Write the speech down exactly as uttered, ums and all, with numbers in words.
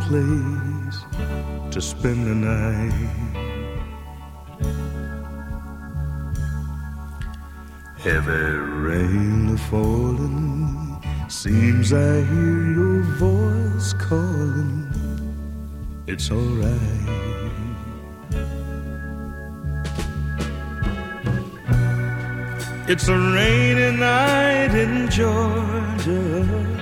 place to spend the night. Heavy rain falling, seems I hear your voice calling. It's alright. It's a rainy night in Georgia.